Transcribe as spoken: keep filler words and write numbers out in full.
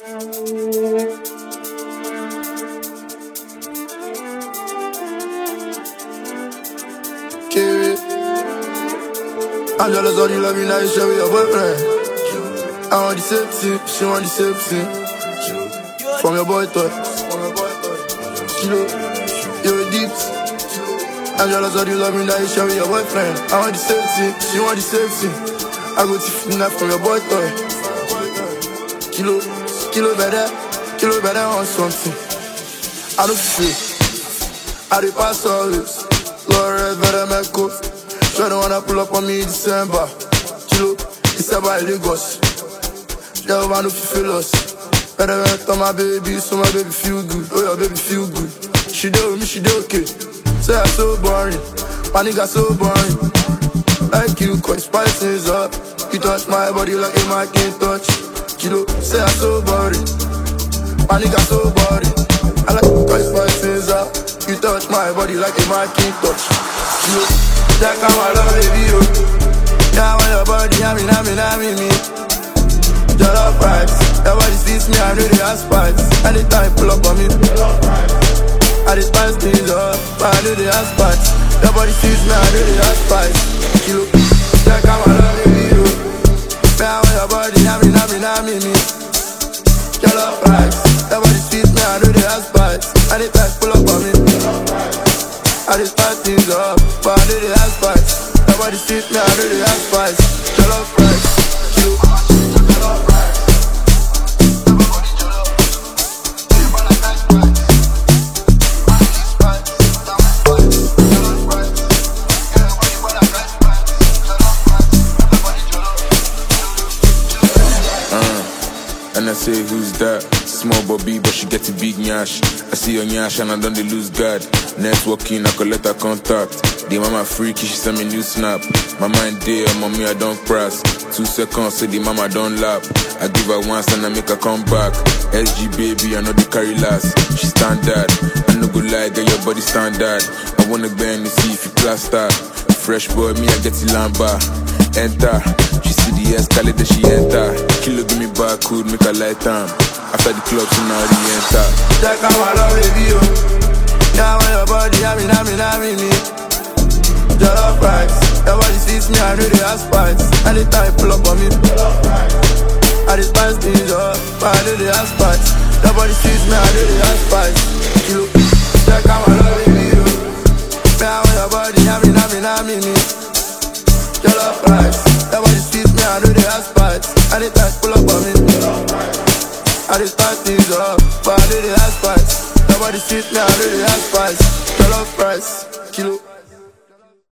Kiri, I'm jealous of you love me now, you share with your boyfriend. I want the same thing, she want the same thing. From your boy toy, Kilo, you're a deep. I'm jealous of you love me now, you share with your boyfriend. I want the same thing, she want the same thing. I go to fitness from your boy toy. Kilo, Kilo better, Kilo better on something. I don't feel, I do pass always. Lord, better make up. Sure don't wanna pull up on me in December. Kilo, December in Lagos. Yeah, man, if you feel lost. Better rent on my baby, so my baby feel good. Oh, your baby feel good. She do with me, she do okay. Say I'm so boring, my nigga so boring. Like you, cause spice things up. You touch my body like a man can't touch. Kilo, say I'm so boring, my nigga so boring. I like you, cause spice things up. You touch my body like a man can't touch. Kilo, that come I love baby, yo. Yeah, when your body, I mean, I mean, I mean, me. Jollof rice, your body sees me, I know they have spice. Anytime pull up on me, I just spice things up, but I know they have spice. Your body sees me, I know they have spice. Kilo, that come I love baby, yo. Yeah, when your body, I mean, I mean, I mean, me. Jollof rice, your body sees me, I know they have spice. Anytime pull up on me, I just spice things up, but I know they have spice. Your body sees me, I know they have spice. Jollof rice, kilo. And I say, who's that? Small Bobby, but she get a big nyash. I see her nyash and I don't they lose God. Networking, I collect her contact. The mama freaky, she send me new snap. My mind there, mommy, I don't press. Two seconds, say the mama don't lap. I give her once and I make her come back. S G baby, I know the carry last. She standard, I no go lie, get your body standard. I wanna bend to see if you plaster. Fresh boy, me, I get the lamba. Enter, she see the escalator, she enter. Kilo give me barcode, make her light time. After the club, so now the enter. Check out my love, baby, yo. Yeah, when your body, I mean, I mean, I mean, me. Jollof rice, your body sees me, I know they have spice. Anytime pull up on me, I just spice things up, but I know they have spice. Your body sees me, I know they have spice. Kilo, check out my love, baby, yo. Yeah, when your body, I mean, I mean, I mean, me. Jollof rice, your body sees me, I know they have spice. Anytime pull up on me, I just spice things up, but I know they have spice. Your body sees me, I know they have spice. Jollof rice, kilo.